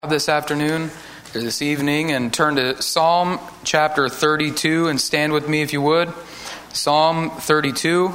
This afternoon or this evening and turn to Psalm chapter 32 and stand with me if you would. Psalm 32.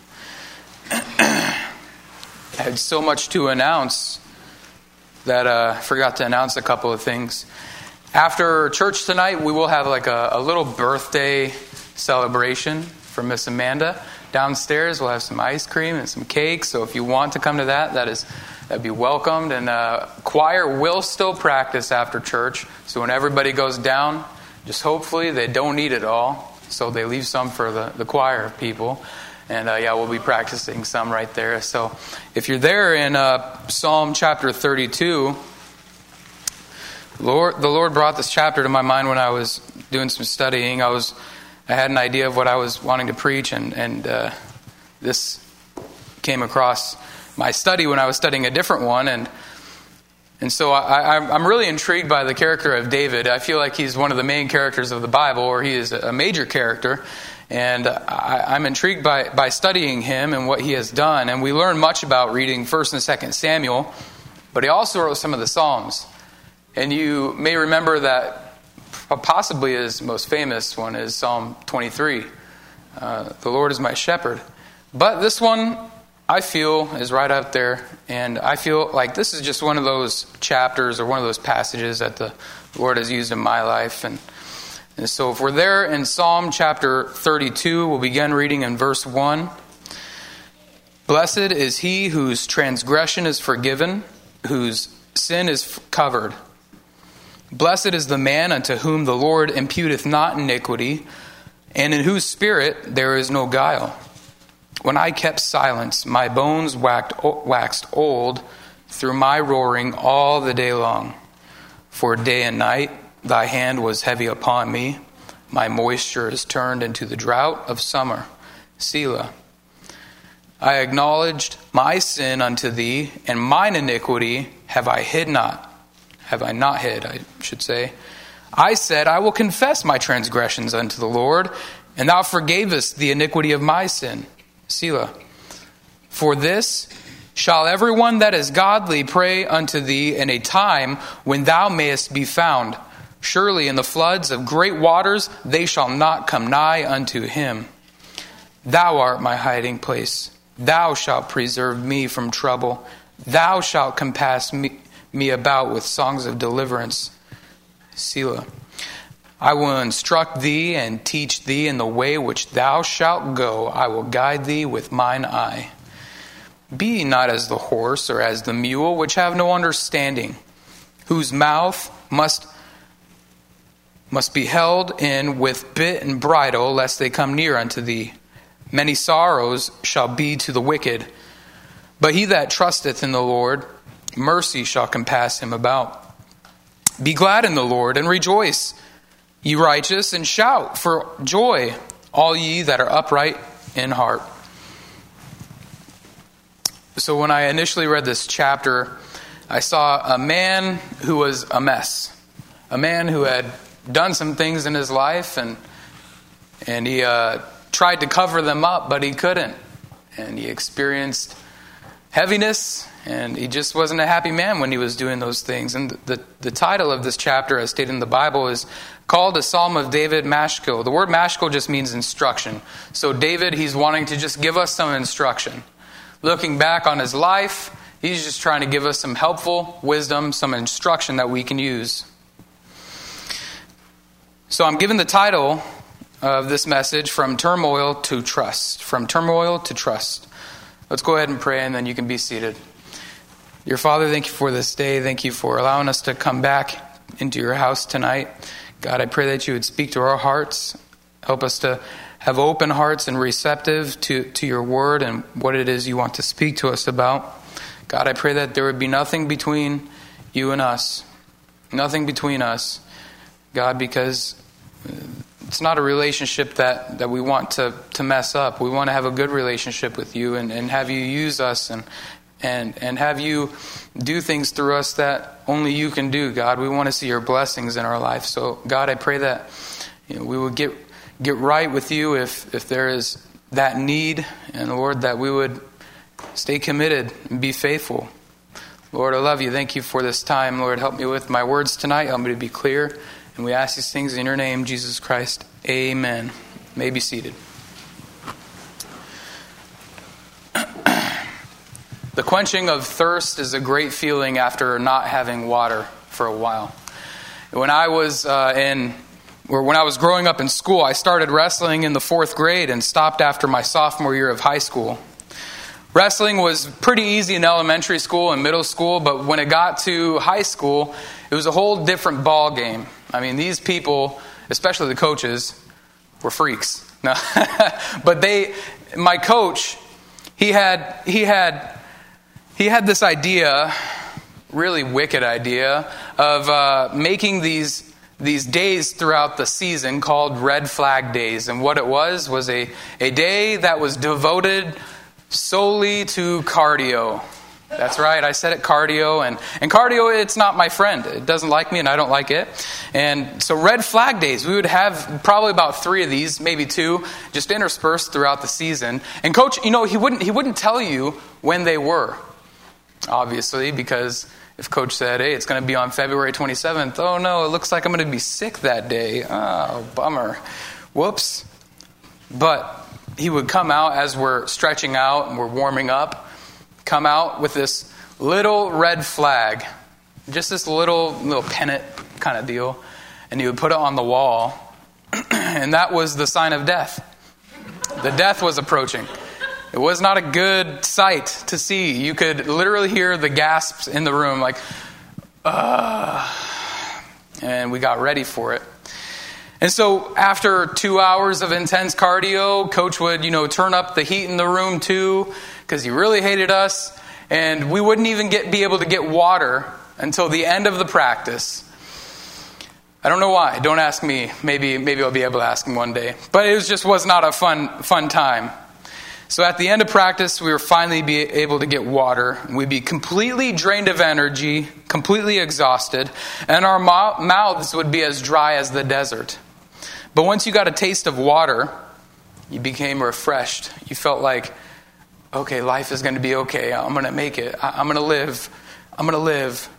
I had so much to announce that I forgot to announce a couple of things. After church tonight, we will have like a little birthday celebration for Miss Amanda. Downstairs, we'll have some ice cream and some cake. So if you want to come to that'd be welcomed. And choir will still practice after church. So when everybody goes down, just hopefully they don't eat it all. So they leave some for the choir people. And we'll be practicing some right there. So if you're there in Psalm chapter 32, the Lord brought this chapter to my mind when I was doing some studying. I had an idea of what I was wanting to preach, and this came across my study when I was studying a different one, and so I'm really intrigued by the character of David. I feel like he's one of the main characters of the Bible, or he is a major character, and I'm intrigued by studying him and what he has done. And we learn much about reading 1st and 2nd Samuel, but he also wrote some of the Psalms. And you may remember that possibly his most famous one is Psalm 23. The Lord is my shepherd. But this one, I feel, is right up there. And I feel like this is just one of those chapters or one of those passages that the Lord has used in my life. And so if we're there in Psalm chapter 32, we'll begin reading in verse 1. Blessed is he whose transgression is forgiven, whose sin is covered. Blessed is the man unto whom the Lord imputeth not iniquity, and in whose spirit there is no guile. When I kept silence, my bones waxed old through my roaring all the day long. For day and night thy hand was heavy upon me. My moisture is turned into the drought of summer. Selah. I acknowledged my sin unto thee, and mine iniquity have I not hid, I should say. I said, I will confess my transgressions unto the Lord, and thou forgavest the iniquity of my sin. Selah. For this shall everyone that is godly pray unto thee in a time when thou mayest be found. Surely in the floods of great waters they shall not come nigh unto him. Thou art my hiding place. Thou shalt preserve me from trouble. Thou shalt compass me about with songs of deliverance. Selah. I will instruct thee and teach thee in the way which thou shalt go. I will guide thee with mine eye. Be ye not as the horse or as the mule, which have no understanding, whose mouth must be held in with bit and bridle, lest they come near unto thee. Many sorrows shall be to the wicked, but he that trusteth in the Lord, mercy shall compass him about. Be glad in the Lord and rejoice, ye righteous, and shout for joy, all ye that are upright in heart. So when I initially read this chapter, I saw a man who was a mess. A man who had done some things in his life, and he tried to cover them up, but he couldn't. And he experienced heaviness, and he just wasn't a happy man when he was doing those things. And the title of this chapter, as stated in the Bible, is called a Psalm of David Mashkil. The word Mashkil just means instruction. So David, he's wanting to just give us some instruction. Looking back on his life, he's just trying to give us some helpful wisdom, some instruction that we can use. So I'm given the title of this message, From Turmoil to Trust. From Turmoil to Trust. Let's go ahead and pray, and then you can be seated. Dear Father, thank you for this day. Thank you for allowing us to come back into your house tonight. God, I pray that you would speak to our hearts. Help us to have open hearts and receptive to your word and what it is you want to speak to us about. God, I pray that there would be nothing between you and us. Nothing between us. God, because it's not a relationship that we want to mess up. We want to have a good relationship with you and have you use us and have you do things through us that only you can do, God. We want to see your blessings in our life. So, God, I pray that we would get right with you if there is that need, and Lord, that we would stay committed and be faithful. Lord, I love you. Thank you for this time. Lord, help me with my words tonight. Help me to be clear. And we ask these things in your name, Jesus Christ. Amen. You may be seated. The quenching of thirst is a great feeling after not having water for a while. When I was growing up in school, I started wrestling in the 4th grade and stopped after my sophomore year of high school. Wrestling was pretty easy in elementary school and middle school, but when it got to high school, it was a whole different ball game. I mean, these people, especially the coaches, were freaks. No. But my coach, he had this idea, really wicked idea, of making these days throughout the season called red flag days. And what it was a day that was devoted solely to cardio. That's right, I said it, cardio. And cardio, it's not my friend. It doesn't like me and I don't like it. And so red flag days, we would have probably about 3 of these, maybe 2, just interspersed throughout the season. And coach, he wouldn't tell you when they were, obviously, because if coach said, hey, it's going to be on February 27th, oh no, it looks like I'm going to be sick that day. Oh, bummer. Whoops. But he would come out as we're stretching out and we're warming up, come out with this little red flag, just this little pennant kind of deal, and he would put it on the wall, and that was the sign of death. The death was approaching. It was not a good sight to see. You could literally hear the gasps in the room, like, and we got ready for it. And so after 2 hours of intense cardio, coach would, turn up the heat in the room too, because he really hated us. And we wouldn't even be able to get water until the end of the practice. I don't know why. Don't ask me. Maybe I'll be able to ask him one day. But it was not a fun time. So at the end of practice, we were finally be able to get water. We'd be completely drained of energy, completely exhausted, and our mouths would be as dry as the desert. But once you got a taste of water, you became refreshed. You felt like, okay, life is going to be okay. I'm going to make it. I'm going to live. I'm going to live.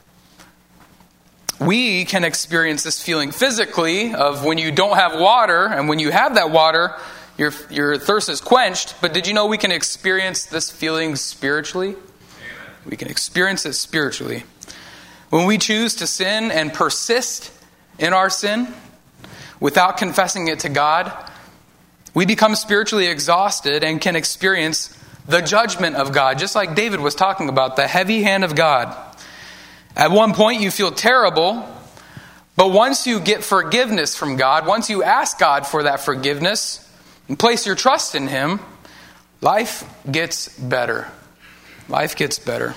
We can experience this feeling physically of when you don't have water, and when you have that water, your thirst is quenched. But did you know we can experience this feeling spiritually? We can experience it spiritually. When we choose to sin and persist in our sin without confessing it to God, we become spiritually exhausted and can experience the judgment of God, just like David was talking about, the heavy hand of God. At one point you feel terrible, but once you get forgiveness from God, once you ask God for that forgiveness and place your trust in Him, life gets better. Life gets better.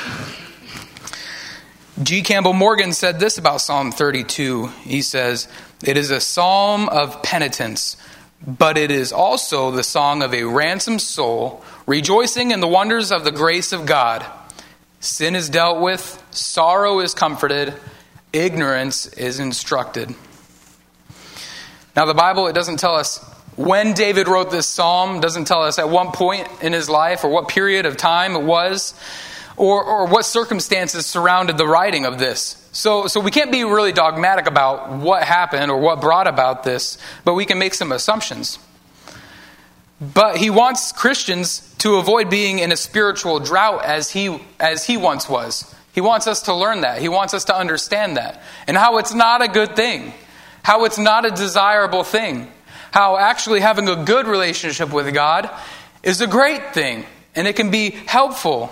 G. Campbell Morgan said this about Psalm 32. He says, "It is a psalm of penitence, but it is also the song of a ransomed soul, rejoicing in the wonders of the grace of God. Sin is dealt with, sorrow is comforted, ignorance is instructed." Now the Bible, it doesn't tell us when David wrote this psalm, doesn't tell us at what point in his life or what period of time it was, or what circumstances surrounded the writing of this. So we can't be really dogmatic about what happened or what brought about this, but we can make some assumptions. But he wants Christians to avoid being in a spiritual drought as he once was. He wants us to learn that. He wants us to understand that. And how it's not a good thing. How it's not a desirable thing. How actually having a good relationship with God is a great thing. And it can be helpful.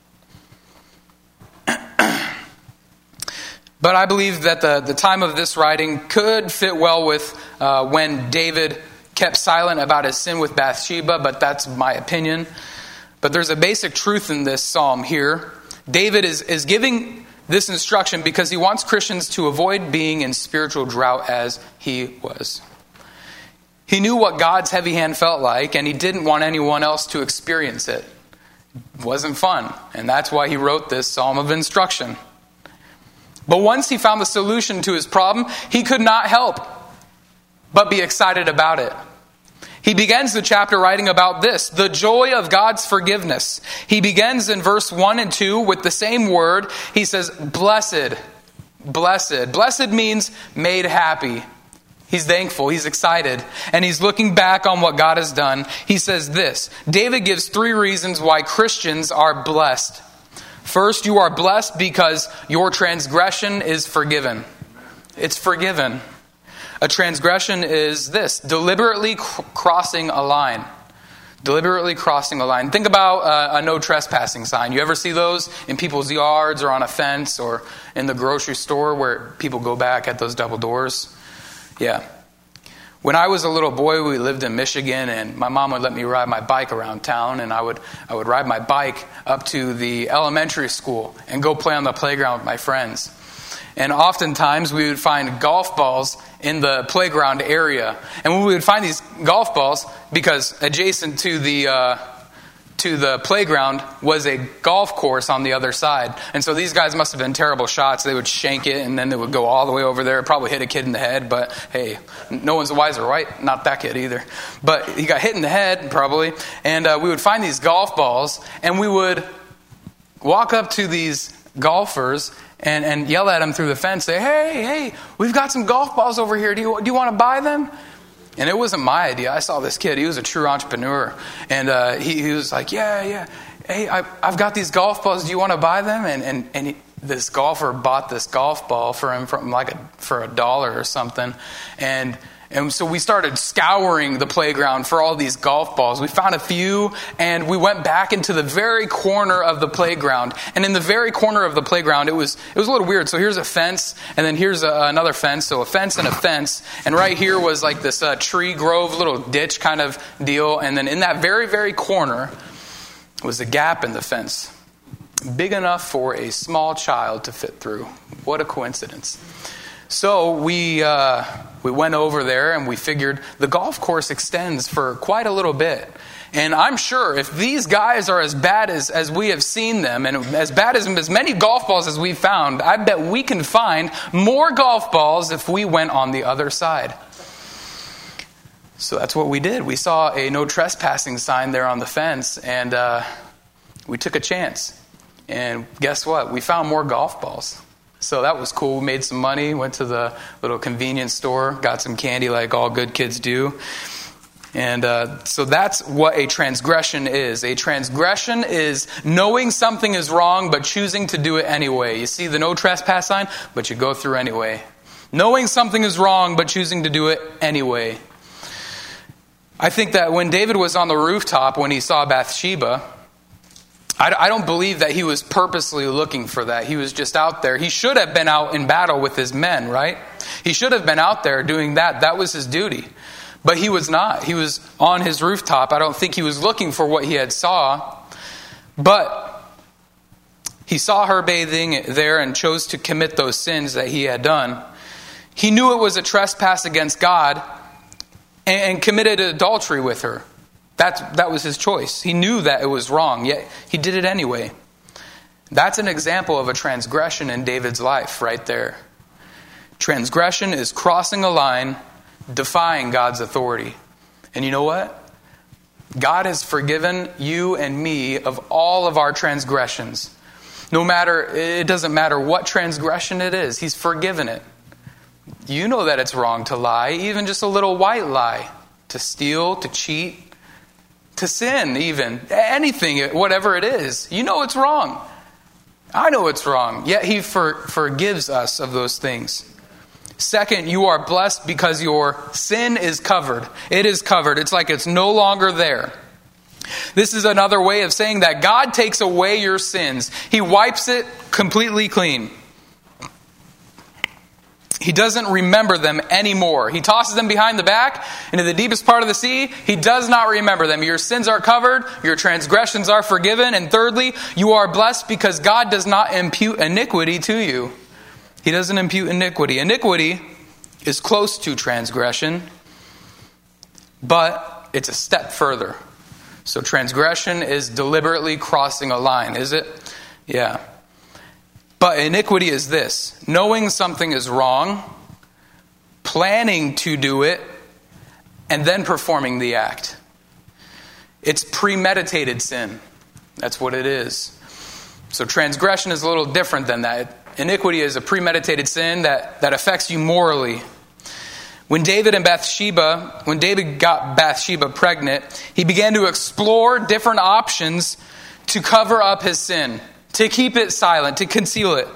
But I believe that the time of this writing could fit well with when David kept silent about his sin with Bathsheba, but that's my opinion. But there's a basic truth in this psalm here. David is giving this instruction because he wants Christians to avoid being in spiritual drought as he was. He knew what God's heavy hand felt like, and he didn't want anyone else to experience it. It wasn't fun, and that's why he wrote this psalm of instruction. But once he found the solution to his problem, he could not help but be excited about it. He begins the chapter writing about this, the joy of God's forgiveness. He begins in verse 1 and 2 with the same word. He says, blessed, blessed. Blessed means made happy. He's thankful, he's excited, and he's looking back on what God has done. He says this, David gives 3 reasons why Christians are blessed. First, you are blessed because your transgression is forgiven. It's forgiven. A transgression is this, deliberately crossing a line. Deliberately crossing a line. Think about a no trespassing sign. You ever see those in people's yards or on a fence or in the grocery store where people go back at those double doors? Yeah. When I was a little boy, we lived in Michigan, and my mom would let me ride my bike around town, and I would ride my bike up to the elementary school and go play on the playground with my friends. And oftentimes we would find golf balls in the playground area. And when we would find these golf balls, because adjacent to the playground was a golf course on the other side. And so these guys must have been terrible shots. They would shank it, and then they would go all the way over there, probably hit a kid in the head. But hey, no one's the wiser, right? Not that kid either. But he got hit in the head, probably. And we would find these golf balls, and we would walk up to these golfers and yell at them through the fence, say, hey, we've got some golf balls over here. Do you want to buy them? And it wasn't my idea. I saw this kid. He was a true entrepreneur. And he was like, yeah. Hey, I've got these golf balls. Do you want to buy them? And this golfer bought this golf ball for him for $1 or something. And so we started scouring the playground for all these golf balls. We found a few, and we went back into the very corner of the playground. And in the very corner of the playground, it was a little weird. So here's a fence, and then here's another fence. So a fence and a fence. And right here was like this tree grove, little ditch kind of deal. And then in that very, very corner was a gap in the fence, big enough for a small child to fit through. What a coincidence. So we went over there, and we figured the golf course extends for quite a little bit. And I'm sure if these guys are as bad as we have seen them, and as bad as many golf balls as we've found, I bet we can find more golf balls if we went on the other side. So that's what we did. We saw a no trespassing sign there on the fence, and we took a chance. And guess what? We found more golf balls. So that was cool. We made some money, went to the little convenience store, got some candy like all good kids do. And so that's what a transgression is. A transgression is knowing something is wrong but choosing to do it anyway. You see the no trespass sign, but you go through anyway. Knowing something is wrong but choosing to do it anyway. I think that when David was on the rooftop when he saw Bathsheba, I don't believe that he was purposely looking for that. He was just out there. He should have been out in battle with his men, right? He should have been out there doing that. That was his duty. But he was not. He was on his rooftop. I don't think he was looking for what he had saw. But he saw her bathing there and chose to commit those sins that he had done. He knew it was a trespass against God and committed adultery with her. That was his choice. He knew that it was wrong, yet he did it anyway. That's an example of a transgression in David's life right there. Transgression is crossing a line, defying God's authority. And you know what? God has forgiven you and me of all of our transgressions. It doesn't matter what transgression it is, He's forgiven it. You know that it's wrong to lie, even just a little white lie, to steal, to cheat, to sin even, anything, whatever it is. You know it's wrong. I know it's wrong. Yet He forgives us of those things. Second, you are blessed because your sin is covered. It is covered. It's like it's no longer there. This is another way of saying that God takes away your sins. He wipes it completely clean. He doesn't remember them anymore. He tosses them behind the back into the deepest part of the sea. He does not remember them. Your sins are covered. Your transgressions are forgiven. And thirdly, you are blessed because God does not impute iniquity to you. He doesn't impute iniquity. Iniquity is close to transgression, but it's a step further. So transgression is deliberately crossing a line, is it? Yeah. But iniquity is this: knowing something is wrong, planning to do it, and then performing the act. It's premeditated sin. That's what it is. So transgression is a little different than that. Iniquity is a premeditated sin that affects you morally. When David got Bathsheba pregnant, he began to explore different options to cover up his sin, to keep it silent, to conceal it.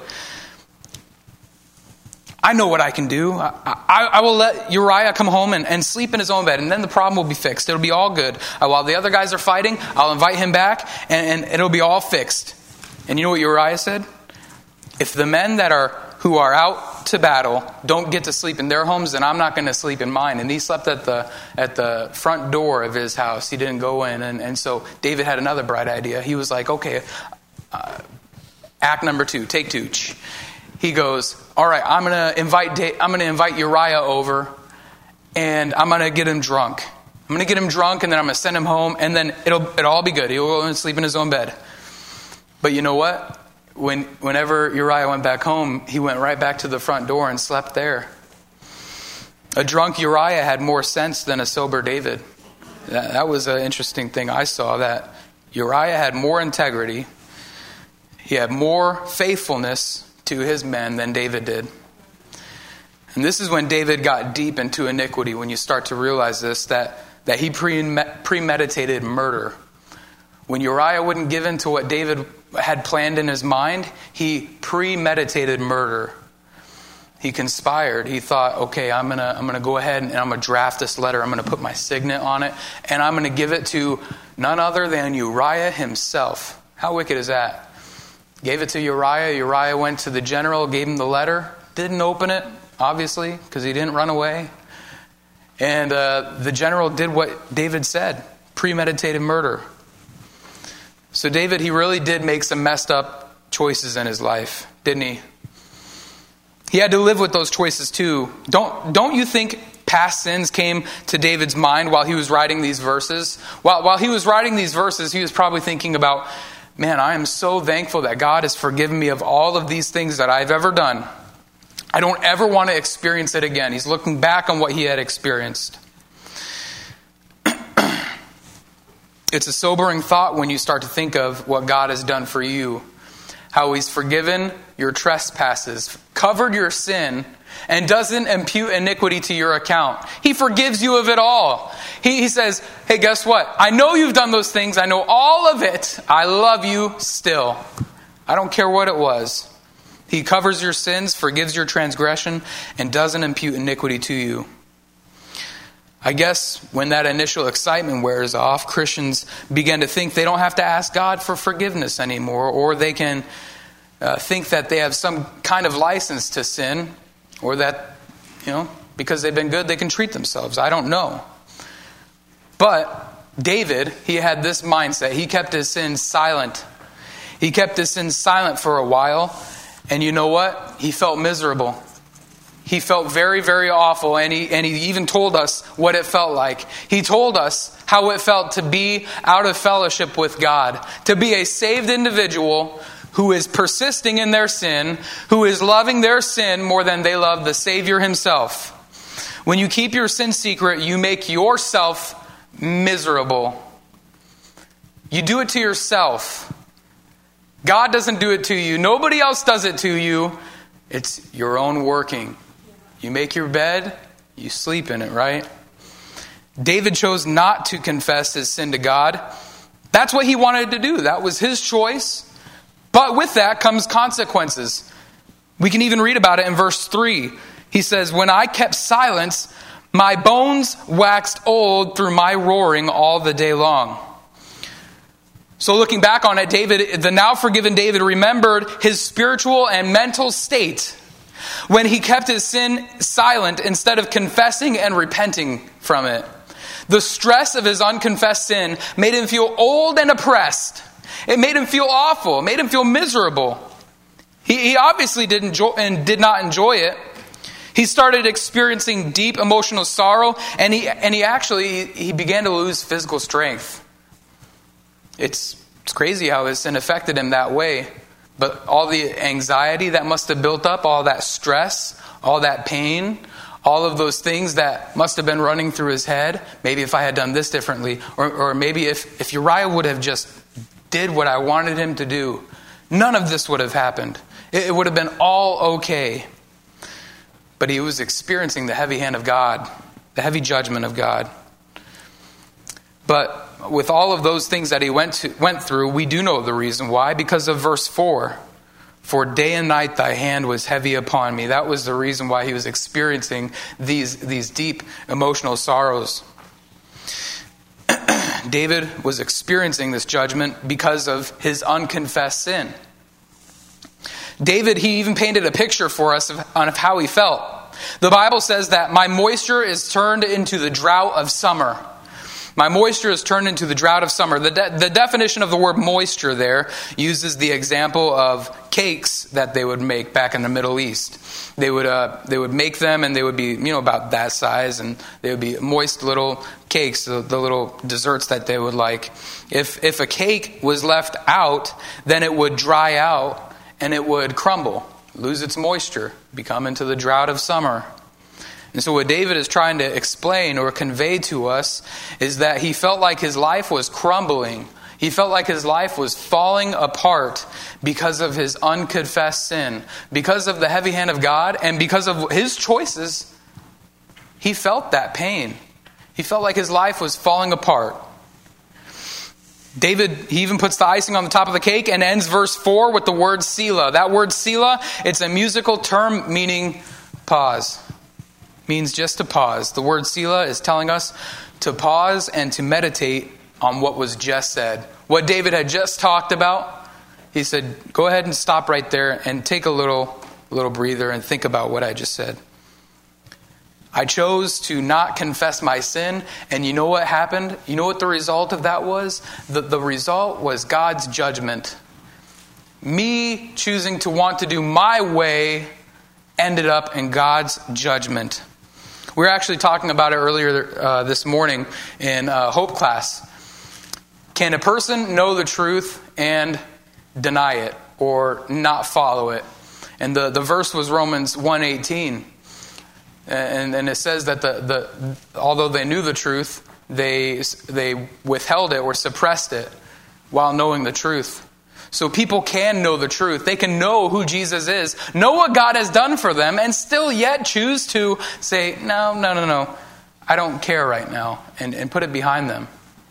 I know what I can do. I will let Uriah come home and sleep in his own bed, and then the problem will be fixed. It'll be all good. While the other guys are fighting, I'll invite him back, and it'll be all fixed. And you know what Uriah said? If the men who are out to battle don't get to sleep in their homes, then I'm not going to sleep in mine. And he slept at the front door of his house. He didn't go in. And so David had another bright idea. He was like, okay, act number 2, take 2. He goes, all right, I'm going to invite Uriah over, and I'm going to get him drunk. I'm going to get him drunk, and then I'm going to send him home, and then it'll all be good. He'll go and sleep in his own bed. But you know what? Whenever Uriah went back home, he went right back to the front door and slept there. A drunk Uriah had more sense than a sober David. That was an interesting thing I saw, that Uriah had more integrity. He had more faithfulness to his men than David did. And this is when David got deep into iniquity, when you start to realize this, that he premeditated murder. When Uriah wouldn't give in to what David had planned in his mind, he premeditated murder. He conspired. He thought, okay, I'm gonna go ahead and I'm gonna draft this letter. I'm gonna put my signet on it, and I'm gonna give it to none other than Uriah himself. How wicked is that? Gave it to Uriah. Uriah went to the general, gave him the letter. Didn't open it, obviously, because he didn't run away. And the general did what David said, premeditated murder. So David, he really did make some messed up choices in his life, didn't he? He had to live with those choices too. Don't you think past sins came to David's mind while he was writing these verses? While he was writing these verses, he was probably thinking about, man, I am so thankful that God has forgiven me of all of these things that I've ever done. I don't ever want to experience it again. He's looking back on what he had experienced. It's a sobering thought when you start to think of what God has done for you. How he's forgiven your trespasses, covered your sin, and doesn't impute iniquity to your account. He forgives you of it all. He says, hey, guess what? I know you've done those things. I know all of it. I love you still. I don't care what it was. He covers your sins, forgives your transgression, and doesn't impute iniquity to you. I guess when that initial excitement wears off, Christians begin to think they don't have to ask God for forgiveness anymore, or they can think that they have some kind of license to sin, or that, because they've been good, they can treat themselves. I don't know. But David, he had this mindset. He kept his sins silent. He kept his sins silent for a while, and you know what? He felt miserable. He felt very, very awful, and he even told us what it felt like. He told us how it felt to be out of fellowship with God, to be a saved individual who is persisting in their sin, who is loving their sin more than they love the Savior himself. When you keep your sin secret, you make yourself miserable. You do it to yourself. God doesn't do it to you. Nobody else does it to you. It's your own working. You make your bed, you sleep in it, right? David chose not to confess his sin to God. That's what he wanted to do. That was his choice. But with that comes consequences. We can even read about it in verse 3. He says, when I kept silence, my bones waxed old through my roaring all the day long. So looking back on it, the now forgiven David remembered his spiritual and mental state when he kept his sin silent instead of confessing and repenting from it. The stress of his unconfessed sin made him feel old and oppressed. It made him feel awful. It made him feel miserable. He obviously did not enjoy it. He started experiencing deep emotional sorrow, and he began to lose physical strength. It's crazy how his sin affected him that way. But all the anxiety that must have built up, all that stress, all that pain, All of those things that must have been running through his head. Maybe if I had done this differently. Or maybe if Uriah would have just did what I wanted him to do, none of this would have happened. It would have been all okay. But he was experiencing the heavy hand of God, the heavy judgment of God. But with all of those things that he went through, we do know the reason why, because of verse 4. For day and night thy hand was heavy upon me. That was the reason why he was experiencing these deep emotional sorrows. David was experiencing this judgment because of his unconfessed sin. David, he even painted a picture for us of how he felt. The Bible says that my moisture is turned into the drought of summer. My moisture is turned into the drought of summer. The definition of the word moisture there uses the example of cakes that they would make back in the Middle East. They would make them, and they would be about that size, and they would be moist little cakes, the little desserts that they would like. If a cake was left out, then it would dry out and it would crumble, lose its moisture, become into the drought of summer. And so what David is trying to explain or convey to us is that he felt like his life was crumbling. He felt like his life was falling apart because of his unconfessed sin. Because of the heavy hand of God and because of his choices, he felt that pain. He felt like his life was falling apart. David, he even puts the icing on the top of the cake and ends verse 4 with the word Selah. That word Selah, it's a musical term meaning pause. Means just to pause. The word Selah is telling us to pause and to meditate on what was just said. What David had just talked about, he said, go ahead and stop right there and take a little breather and think about what I just said. I chose to not confess my sin, and you know what happened? You know what the result of that was? The result was God's judgment. Me choosing to want to do my way ended up in God's judgment. We were actually talking about it earlier this morning in Hope class. Can a person know the truth and deny it or not follow it? And the verse was Romans 1:18. And it says that although they knew the truth, they withheld it or suppressed it while knowing the truth. So people can know the truth. They can know who Jesus is, know what God has done for them, and still yet choose to say, no, I don't care right now, and put it behind them.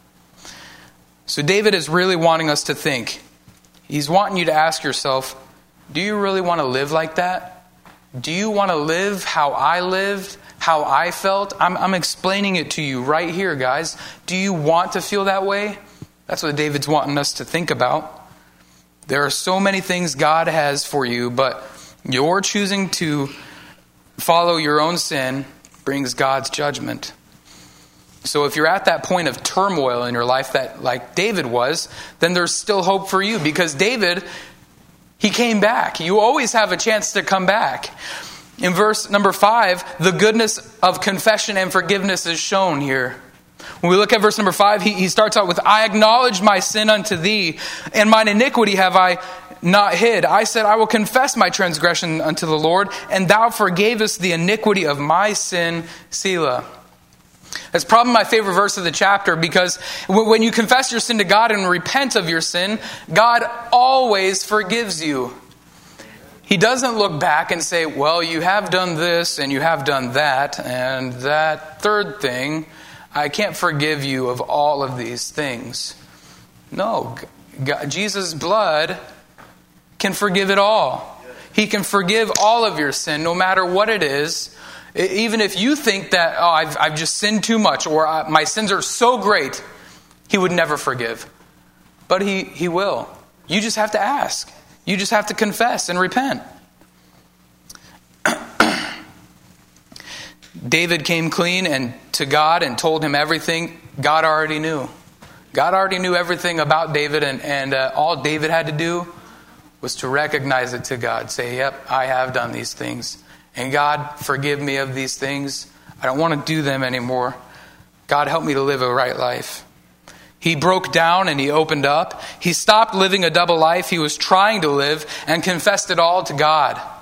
So David is really wanting us to think. He's wanting you to ask yourself, do you really want to live like that? Do you want to live how I lived, how I felt? I'm explaining it to you right here, guys. Do you want to feel that way? That's what David's wanting us to think about. There are so many things God has for you, but your choosing to follow your own sin brings God's judgment. So if you're at that point of turmoil in your life that like David was, then there's still hope for you, because David, he came back. You always have a chance to come back. In verse number 5, the goodness of confession and forgiveness is shown here. When we look at verse number 5, he starts out with, I acknowledge my sin unto thee, and mine iniquity have I not hid. I said, I will confess my transgression unto the Lord, and thou forgavest the iniquity of my sin, Selah. That's probably my favorite verse of the chapter, because when you confess your sin to God and repent of your sin, God always forgives you. He doesn't look back and say, well, you have done this and you have done that, and that third thing, I can't forgive you of all of these things. No, God, Jesus' blood can forgive it all. He can forgive all of your sin, no matter what it is. Even if you think that, I've just sinned too much, or my sins are so great, He would never forgive. But He will. You just have to ask. You just have to confess and repent. David came clean and to God and told him everything God already knew. God already knew everything about David, and all David had to do was to recognize it to God. Say, yep, I have done these things. And God, forgive me of these things. I don't want to do them anymore. God, help me to live a right life. He broke down and he opened up. He stopped living a double life he was trying to live and confessed it all to God.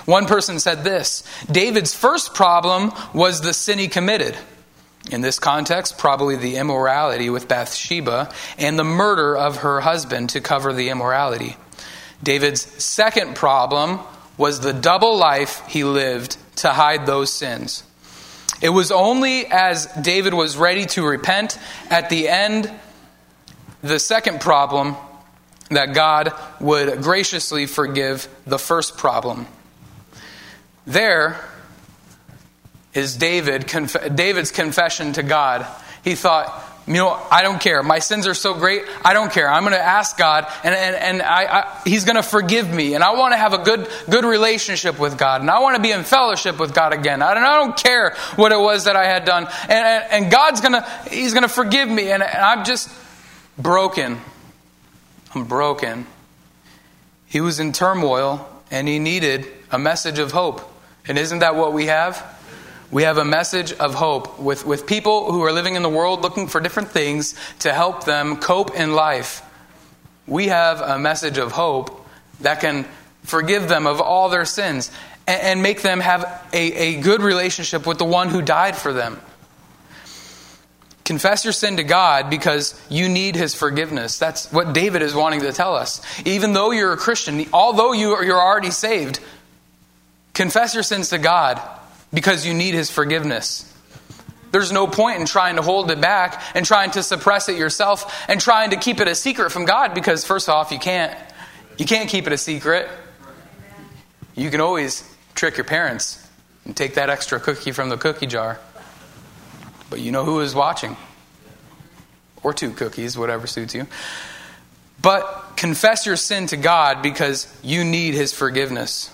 One person said this: David's first problem was the sin he committed. In this context, probably the immorality with Bathsheba and the murder of her husband to cover the immorality. David's second problem was the double life he lived to hide those sins. It was only as David was ready to repent at the end, the second problem, that God would graciously forgive the first problem. There is David's confession to God. He thought, I don't care. My sins are so great. I don't care. I'm going to ask God, and He's going to forgive me. And I want to have a good relationship with God. And I want to be in fellowship with God again. I don't care what it was that I had done. And He's going to forgive me. And I'm just broken. I'm broken. He was in turmoil, and he needed a message of hope. And isn't that what we have? We have a message of hope with people who are living in the world looking for different things to help them cope in life. We have a message of hope that can forgive them of all their sins and make them have a good relationship with the one who died for them. Confess your sin to God because you need His forgiveness. That's what David is wanting to tell us. Even though you're a Christian, although you're already saved, confess your sins to God because you need His forgiveness. There's no point in trying to hold it back and trying to suppress it yourself and trying to keep it a secret from God, because first off, you can't keep it a secret. You can always trick your parents and take that extra cookie from the cookie jar. But you know who is watching. Or 2 cookies, whatever suits you. But confess your sin to God because you need His forgiveness.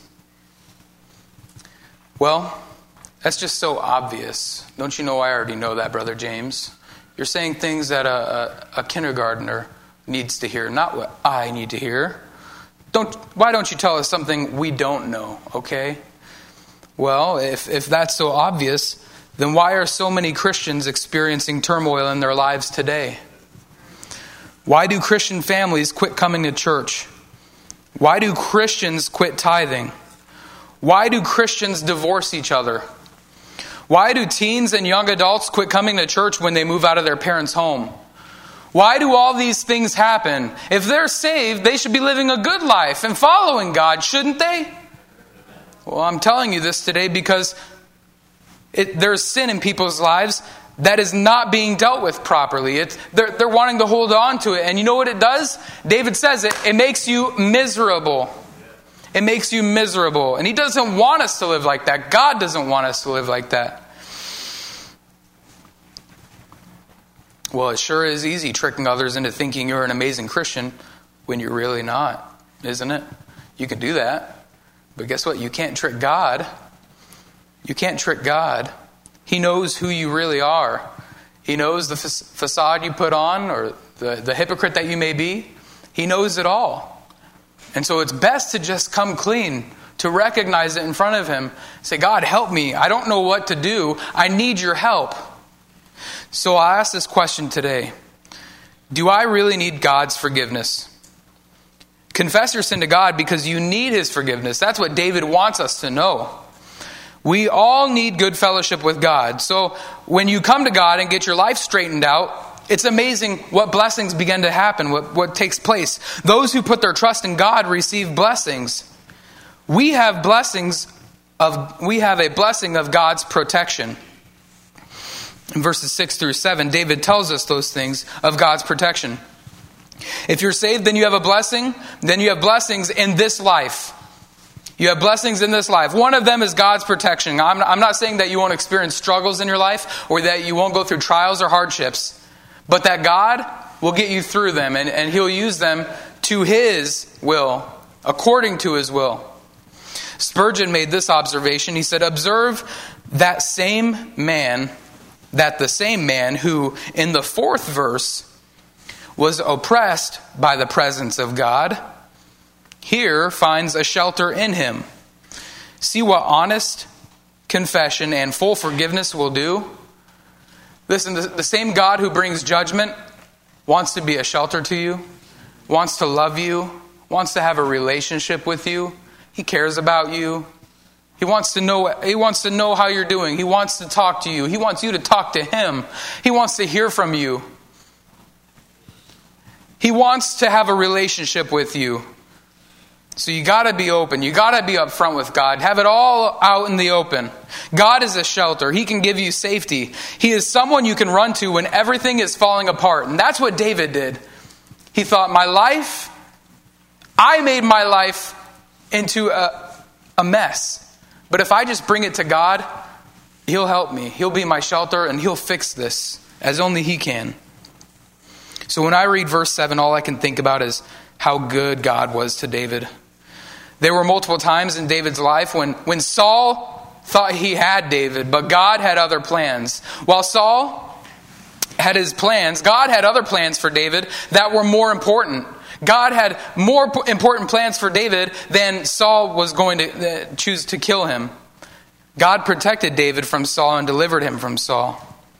Well, that's just so obvious. Don't you know I already know that, Brother James? You're saying things that a kindergartner needs to hear, not what I need to hear. Why don't you tell us something we don't know, okay? Well, if that's so obvious, then why are so many Christians experiencing turmoil in their lives today? Why do Christian families quit coming to church? Why do Christians quit tithing? Why do Christians divorce each other? Why do teens and young adults quit coming to church when they move out of their parents' home? Why do all these things happen? If they're saved, they should be living a good life and following God, shouldn't they? Well, I'm telling you this today because there's sin in people's lives that is not being dealt with properly. They're wanting to hold on to it. And you know what it does? David says it makes you miserable. It makes you miserable. And He doesn't want us to live like that. God doesn't want us to live like that. Well, it sure is easy tricking others into thinking you're an amazing Christian when you're really not, isn't it? You can do that. But guess what? You can't trick God. You can't trick God. He knows who you really are. He knows the facade you put on or the hypocrite that you may be. He knows it all. And so it's best to just come clean, to recognize it in front of Him. Say, God, help me. I don't know what to do. I need your help. So I ask this question today. Do I really need God's forgiveness? Confess your sin to God because you need His forgiveness. That's what David wants us to know. We all need good fellowship with God. So when you come to God and get your life straightened out, it's amazing what blessings begin to happen, what takes place. Those who put their trust in God receive blessings. We have a blessing of God's protection. In verses 6 through 7, David tells us those things of God's protection. If you're saved, then you have a blessing. Then you have blessings in this life. You have blessings in this life. One of them is God's protection. I'm not saying that you won't experience struggles in your life or that you won't go through trials or hardships, but that God will get you through them and He'll use them to His will, according to His will. Spurgeon made this observation. He said, observe that the same man who, in the 4th verse, was oppressed by the presence of God, here finds a shelter in Him. See what honest confession and full forgiveness will do? Listen, the same God who brings judgment wants to be a shelter to you, wants to love you, wants to have a relationship with you. He cares about you. He wants to know how you're doing. He wants to talk to you. He wants you to talk to him. He wants to hear from you. He wants to have a relationship with you. So you got to be open. You got to be upfront with God. Have it all out in the open. God is a shelter. He can give you safety. He is someone you can run to when everything is falling apart. And that's what David did. He thought, I made my life into a mess. But if I just bring it to God, he'll help me. He'll be my shelter and he'll fix this as only he can. So when I read verse 7, all I can think about is how good God was to David. There were multiple times in David's life when Saul thought he had David, but God had other plans. While Saul had his plans, God had other plans for David that were more important. God had more important plans for David than Saul was going to choose to kill him. God protected David from Saul and delivered him from Saul.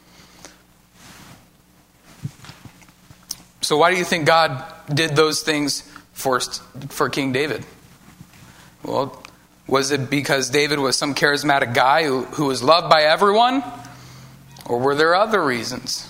So why do you think God did those things for King David? Well, was it because David was some charismatic guy who was loved by everyone? Or were there other reasons?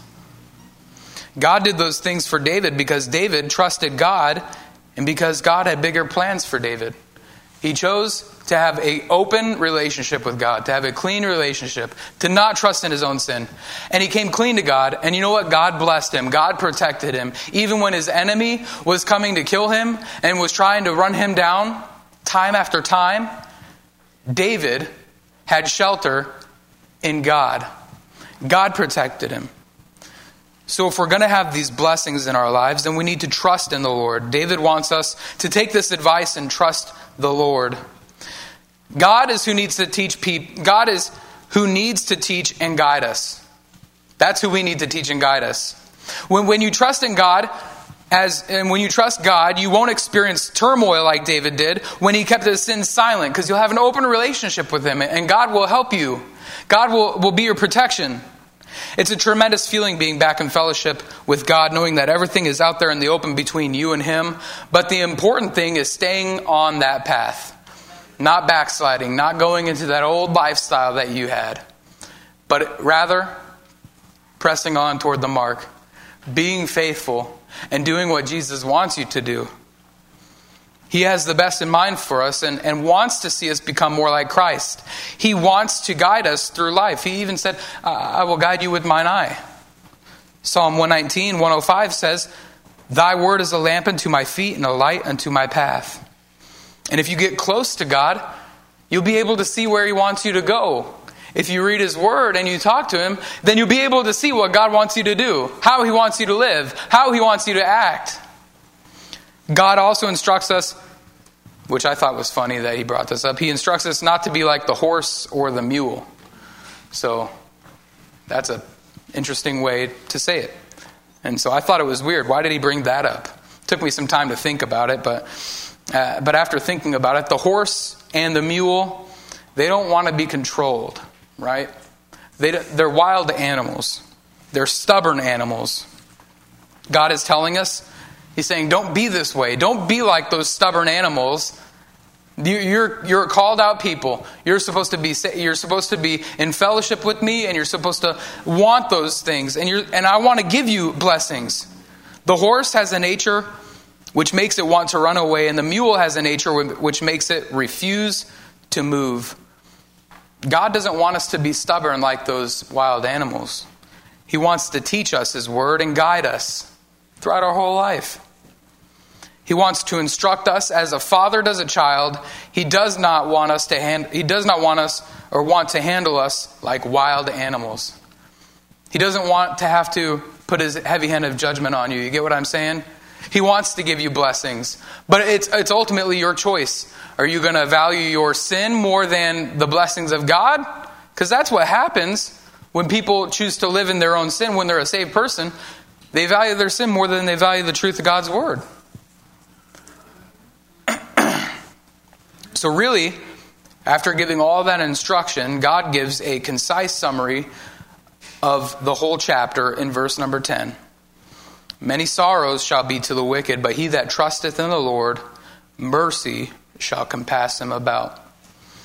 God did those things for David because David trusted God and because God had bigger plans for David. He chose to have an open relationship with God, to have a clean relationship, to not trust in his own sin. And he came clean to God, and you know what? God blessed him. God protected him. Even when his enemy was coming to kill him and was trying to run him down time after time, David had shelter in God. God protected him. So if we're going to have these blessings in our lives, then we need to trust in the Lord. David wants us to take this advice and trust the Lord. God is who needs to teach people. God is who needs to teach and guide us. That's who we need to teach and guide us. When you trust in God, and when you trust God, you won't experience turmoil like David did when he kept his sins silent, because you'll have an open relationship with him, and God will help you. God will be your protection. It's a tremendous feeling being back in fellowship with God, knowing that everything is out there in the open between you and him. But the important thing is staying on that path. Not backsliding, not going into that old lifestyle that you had. But rather, pressing on toward the mark. Being faithful and doing what Jesus wants you to do. He has the best in mind for us and wants to see us become more like Christ. He wants to guide us through life. He even said, I will guide you with mine eye. Psalm 119, 105 says, Thy word is a lamp unto my feet and a light unto my path. And if you get close to God, you'll be able to see where he wants you to go. If you read his word and you talk to him, then you'll be able to see what God wants you to do, how he wants you to live, how he wants you to act. God also instructs us, which I thought was funny that he brought this up. He instructs us not to be like the horse or the mule. So that's an interesting way to say it. And so I thought it was weird. Why did he bring that up? It took me some time to think about it, but after thinking about it, the horse and the mule, they don't want to be controlled, right? They're wild animals. They're stubborn animals. God is telling us, he's saying, don't be this way. Don't be like those stubborn animals. You're a called out people. You're supposed to be in fellowship with me, and you're supposed to want those things. And I want to give you blessings. The horse has a nature which makes it want to run away, and the mule has a nature which makes it refuse to move. God doesn't want us to be stubborn like those wild animals. He wants to teach us his word and guide us throughout our whole life. He wants to instruct us as a father does a child. He does not want us to want to handle us like wild animals. He doesn't want to have to put his heavy hand of judgment on you. You get what I'm saying? He wants to give you blessings, but it's ultimately your choice. Are you going to value your sin more than the blessings of God? Because that's what happens when people choose to live in their own sin. When they're a saved person, they value their sin more than they value the truth of God's word. So really, after giving all that instruction, God gives a concise summary of the whole chapter in verse number 10. Many sorrows shall be to the wicked, but he that trusteth in the Lord, mercy shall compass him about.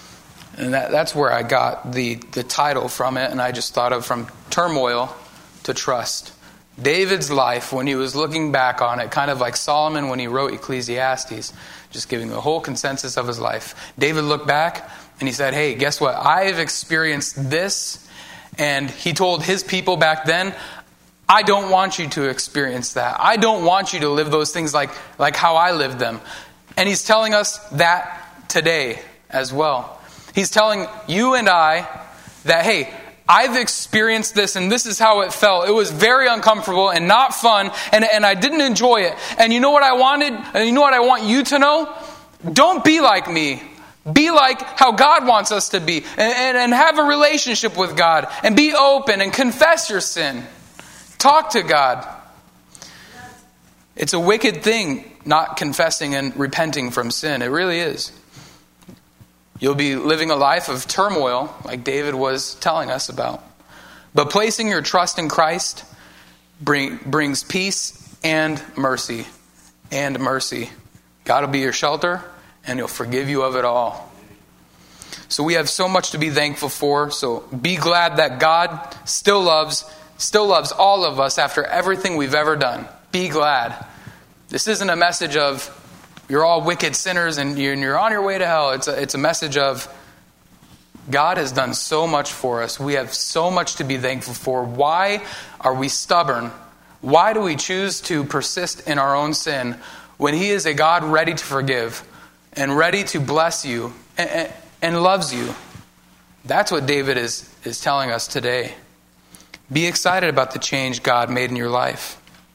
And that's where I got the title from it, and I just thought of from turmoil to trust. David's life, when he was looking back on it, kind of like Solomon when he wrote Ecclesiastes, just giving the whole consensus of his life. David looked back and he said, hey, guess what? I've experienced this. And he told his people back then, I don't want you to experience that. I don't want you to live those things like how I lived them. And he's telling us that today as well. He's telling you and I that, hey, I've experienced this and this is how it felt. It was very uncomfortable and not fun, and I didn't enjoy it. And you know what I wanted? And you know what I want you to know? Don't be like me. Be like how God wants us to be, and have a relationship with God, and be open and confess your sin. Talk to God. It's a wicked thing not confessing and repenting from sin. It really is. You'll be living a life of turmoil like David was telling us about. But placing your trust in Christ brings peace and mercy. And mercy. God will be your shelter and He'll forgive you of it all. So we have so much to be thankful for. So be glad that God still loves all of us after everything we've ever done. Be glad. This isn't a message of you're all wicked sinners and you're on your way to hell. It's a message of God has done so much for us. We have so much to be thankful for. Why are we stubborn? Why do we choose to persist in our own sin when He is a God ready to forgive and ready to bless you and loves you? That's what David is telling us today. Be excited about the change God made in your life.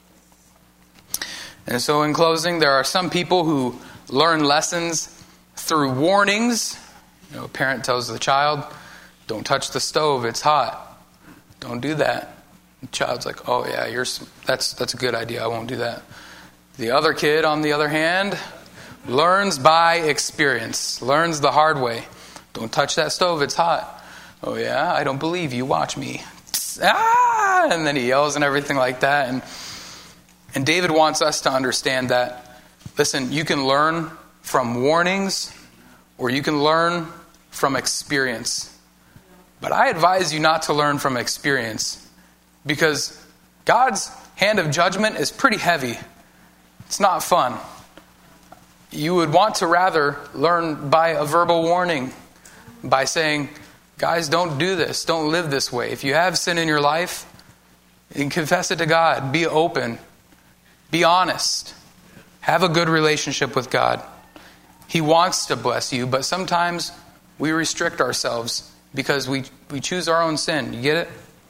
And so in closing, there are some people who learn lessons through warnings. A parent tells the child, don't touch the stove, it's hot. Don't do that. The child's like, oh yeah, that's a good idea, I won't do that. The other kid, on the other hand, learns by experience, learns the hard way. Don't touch that stove, it's hot. Oh yeah, I don't believe you, watch me. Ah! And then he yells and everything like that. And David wants us to understand that, listen, you can learn from warnings or you can learn from experience. But I advise you not to learn from experience because God's hand of judgment is pretty heavy. It's not fun. You would want to rather learn by a verbal warning, by saying, guys, don't do this. Don't live this way. If you have sin in your life, you can confess it to God. Be open. Be honest. Have a good relationship with God. He wants to bless you, but sometimes we restrict ourselves because we choose our own sin. You get it?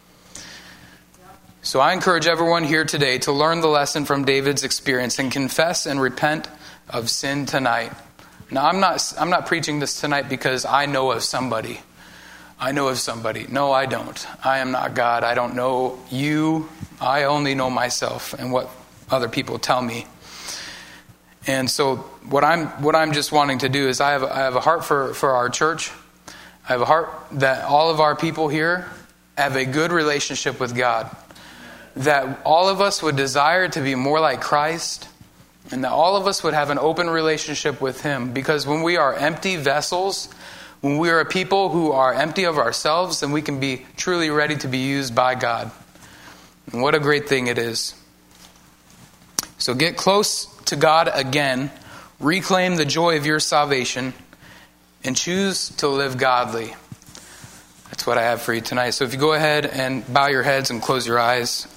So I encourage everyone here today to learn the lesson from David's experience and confess and repent of sin tonight. Now, I'm not preaching this tonight because I know of somebody. I know of somebody. No, I don't. I am not God. I don't know you. I only know myself and what other people tell me. And so what I'm just wanting to do is I have a heart for our church. I have a heart that all of our people here have a good relationship with God. That all of us would desire to be more like Christ, and that all of us would have an open relationship with Him. Because when we are empty vessels, when we are a people who are empty of ourselves, then we can be truly ready to be used by God. And what a great thing it is. So get close to God again, reclaim the joy of your salvation, and choose to live godly. That's what I have for you tonight. So if you go ahead and bow your heads and close your eyes.